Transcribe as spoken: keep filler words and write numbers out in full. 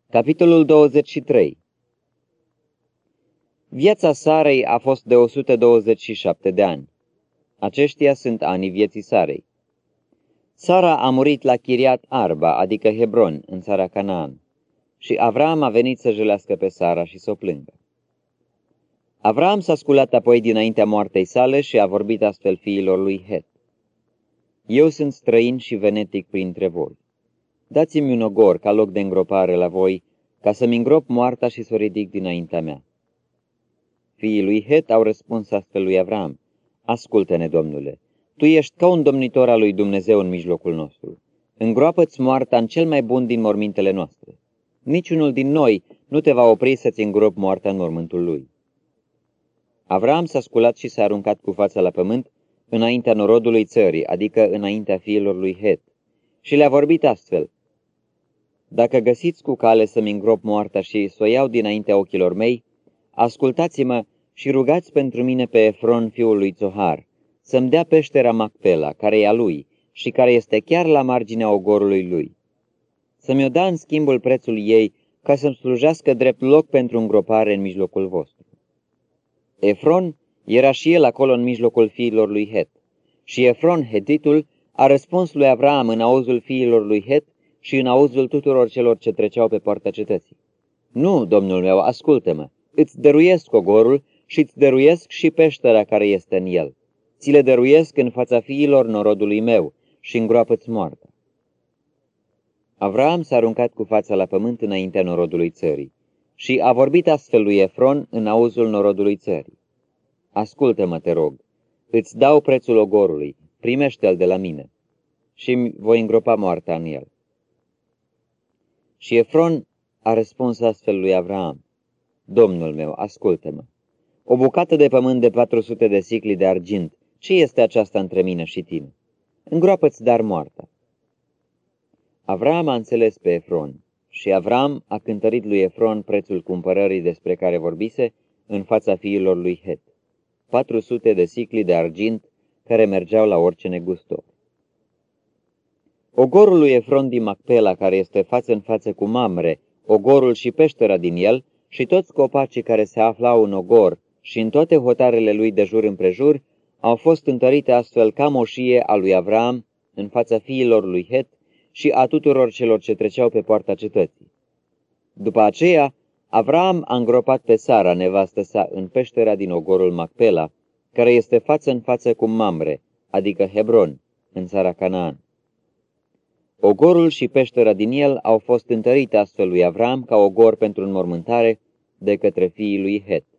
Capitolul douăzeci și trei. Viața Sarei a fost de o sută douăzeci și șapte de ani. Aceștia sunt anii vieții Sarei. Sara a murit la Chiriat Arba, adică Hebron, în țara Canaan, și Avram a venit să jălească pe Sara și să o plângă. Avram s-a sculat apoi dinaintea moartei sale și a vorbit astfel fiilor lui Het: Eu sunt străin și venetic printre voi. Dați-mi un ogor ca loc de îngropare la voi, ca să-mi îngrop moarta și să o ridic dinaintea mea. Fiii lui Het au răspuns astfel lui Avram: Ascultă-ne, Domnule, tu ești ca un domnitor al lui Dumnezeu în mijlocul nostru. Îngroapă-ți moarta în cel mai bun din mormintele noastre. Niciunul din noi nu te va opri să-ți îngrop moarta în mormântul lui. Avram s-a sculat și s-a aruncat cu fața la pământ înaintea norodului țării, adică înaintea fiilor lui Het, și le-a vorbit astfel: Dacă găsiți cu cale să-mi îngrop moarta și să o iau dinaintea ochilor mei, ascultați-mă și rugați pentru mine pe Efron, fiul lui Zohar, să-mi dea peștera Macpela, care e a lui și care este chiar la marginea ogorului lui. Să-mi o da în schimbul prețul ei, ca să-mi slujească drept loc pentru îngropare în mijlocul vostru. Efron era și el acolo în mijlocul fiilor lui Het. Și Efron, hetitul, a răspuns lui Avram în auzul fiilor lui Het și în auzul tuturor celor ce treceau pe poarta cetății: Nu, domnul meu, ascultă-mă, îți dăruiesc ogorul și îți dăruiesc și peștera care este în el. Ți le dăruiesc în fața fiilor norodului meu și îngroapă-ți moarta. Avram s-a aruncat cu fața la pământ înaintea norodului țării și a vorbit astfel lui Efron în auzul norodului țării: Ascultă-mă, te rog, îți dau prețul ogorului, primește-l de la mine și voi îngropa moarta în el. Și Efron a răspuns astfel lui Avram: Domnul meu, ascultă-mă, o bucată de pământ de patru sute de sicli de argint, ce este aceasta între mine și tine? Îngroapă-ți dar moarta. Avram a înțeles pe Efron și Avram a cântărit lui Efron prețul cumpărării despre care vorbise în fața fiilor lui Het, patru sute de sicli de argint care mergeau la orice negustor. Ogorul lui Efron din Macpela, care este față în față cu Mamre, ogorul și peștera din el, și toți copacii care se aflau în ogor și în toate hotarele lui de jur împrejur, au fost întărite astfel ca moșie a lui Avram în fața fiilor lui Het și a tuturor celor ce treceau pe poarta cetății. După aceea, Avram a îngropat pe Sara, nevastă sa, în peștera din ogorul Macpela, care este față în față cu Mamre, adică Hebron, în țara Canaan. Ogorul și peștera din el au fost întărite astfel lui Avram ca ogor pentru înmormântare de către fiii lui Het.